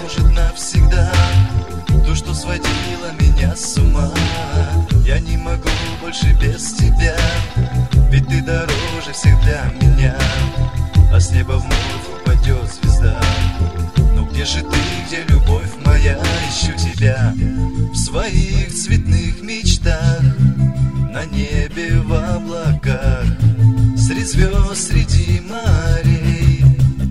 может навсегда то, что сводило меня с ума. Я не могу больше без тебя, ведь ты дороже всех для меня. А с неба вновь упадет звезда. Но где же ты, где любовь моя? Ищу тебя в своих цветных мечтах, на небе в облаках, среди звезд, среди морей.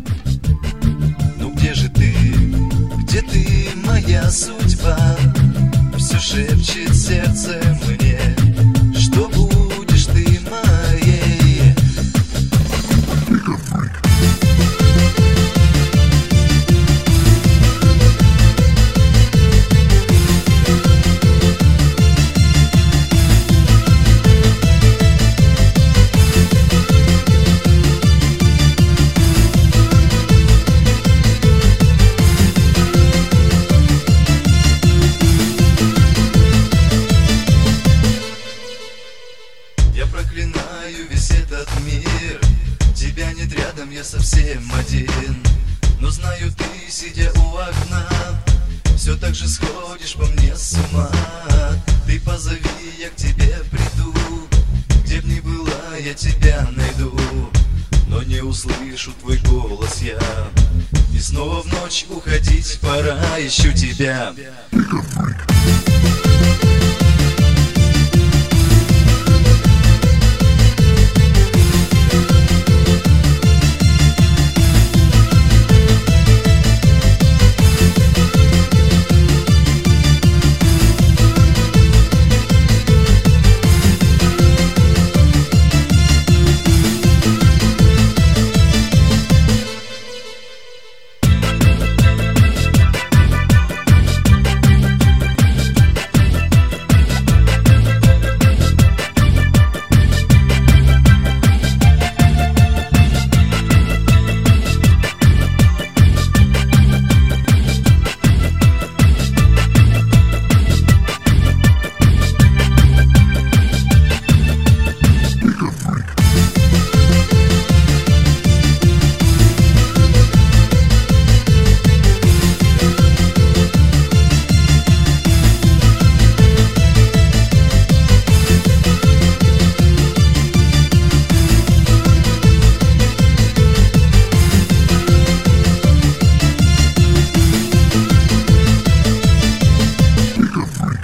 Ну где же ты, где ты, моя судьба? Все шепчет сердце мне, что будешь ты моей. Я проклинаю весь этот мир, тебя нет рядом, я совсем один. Но знаю, ты, сидя у окна, все так же сходишь по мне с ума. Ты позови, я к тебе приду, где б ни была, я тебя найду. Но не услышу твой голос я, и снова в ночь уходить пора. Ищу тебя.